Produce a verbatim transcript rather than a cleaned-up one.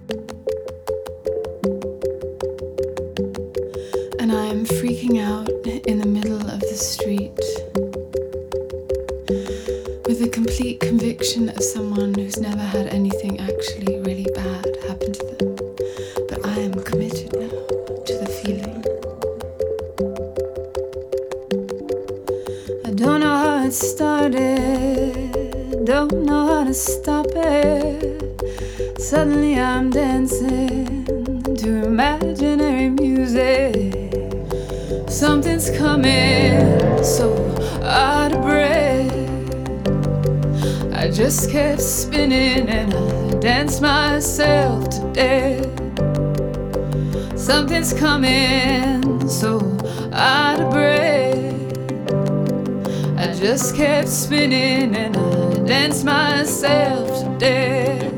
And I'm freaking out in the middle of the street with the complete conviction of someone who's never had anything actually really bad happen to them. But I am committed now to the feeling. I don't know how it started, don't know how to stop it. Suddenly I'm dancing to imaginary music. Something's coming, so out of breath. I just kept spinning and I danced myself to death. Something's coming, so out of breath. I just kept spinning and I danced myself to death.